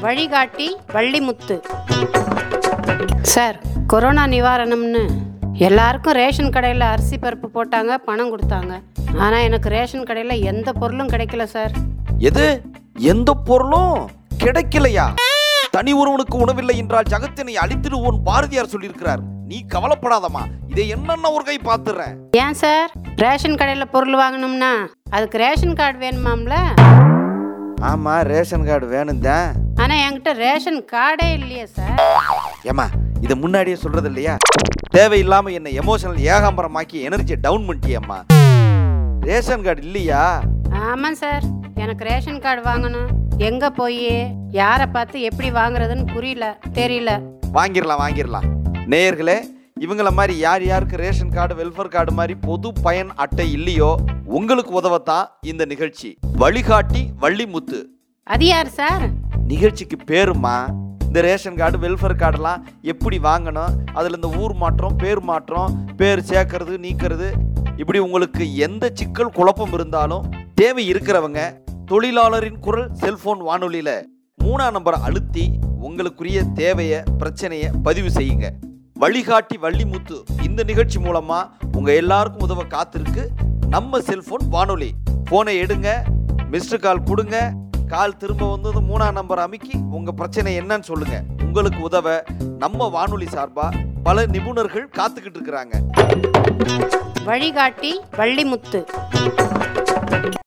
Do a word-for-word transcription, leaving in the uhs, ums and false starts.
வழிகாட்டி Vallimuthu. Sir, corona நிவாரணம்னு எல்லாருக்கும் ration கடையில் அரிசி பருப்பு போட்டாங்க, பணம் கொடுத்தாங்க. ஆனால் எனக்கு ரேஷன் கடையில் எந்த பொருளும் கிடைக்கல சார். எது? எந்த பொருளும் கிடைக்கலையா? தனி ஒருவனுக்கு உணவில்லை என்றால் ஜகத்தினை அழித்திடுவோன் பாரதியார் சொல்லியிருக்கிறார். நீ கவலைப்படாதமா, இதை என்னென்ன ஒரு கை பார்த்துறேன். ஏன் சார், ரேஷன் கடையில் பொருள் வாங்கணும்னா அதுக்கு ரேஷன் கார்டு வேணுமாம்ல? ஆமா, ரேஷன் கார்டு வேணும் தான். ஆனா என்கிட்ட ரேஷன் கார்டே இல்லையே சார். ஏமா, இதை முன்னாடியே சொல்றது இல்லையா? தேவையில்லாம என்ன எமோஷனல் ஏகாம்பரமாக்கி எனர்ஜி டவுன் பண்ணிட்டியம்மா. ரேஷன் கார்டு இல்லையா? ஆமா சார், எனக்கு ரேஷன் கார்டு வாங்கணும். எங்க போய் யாரை பார்த்து எப்படி வாங்குறதுன்னு புரியல, தெரியல. வாங்கிடலாம் வாங்கிடலாம். நேயர்களே, இவங்கள மாதிரி யார் யாருக்கு ரேஷன் கார்டு, வெல்ஃபேர் கார்டு மாதிரி பொது பயன் அட்டை இல்லையோ உங்களுக்கு உதவத்தான் இந்த நிகழ்ச்சி. வழிகாட்டி வள்ளிமுத்து. அது யார் சார்? நிகழ்ச்சிக்கு பேருமா. இந்த ரேஷன் கார்டு, வெல்ஃபேர் கார்டெல்லாம் எப்படி வாங்கணும், அதில் இந்த ஊர் மாற்றம், பேர் மாற்றம், பேர் சேர்க்கறது நீக்கிறது, இப்படி உங்களுக்கு எந்த சிக்கல் குழப்பம் இருந்தாலும் தேவை இருக்கிறவங்க தொழிலாளரின் குரல் செல்போன் வானொலியில மூணாம் நம்பரை அழுத்தி உங்களுக்குரிய தேவைய பிரச்சனைய பதிவு செய்யுங்க. வழிகாட்டி வள்ளிமுத்து இந்த நிகழ்ச்சி மூலமா உங்க எல்லாருக்கும் உதவ காத்திருக்கு நம்ம செல்போன் வானொலி. போனை எடுங்க, மிஸ்டு கால் கொடுங்க. கால் திரும்ப வந்தது மூணாம் நம்பர் அமைக்கி உங்க பிரச்சனை என்னன்னு சொல்லுங்க. உங்களுக்கு உதவ நம்ம வானொலி சார்பா பல நிபுணர்கள் காத்துக்கிட்டு இருக்கிறாங்க. வழிகாட்டி வள்ளிமுத்து.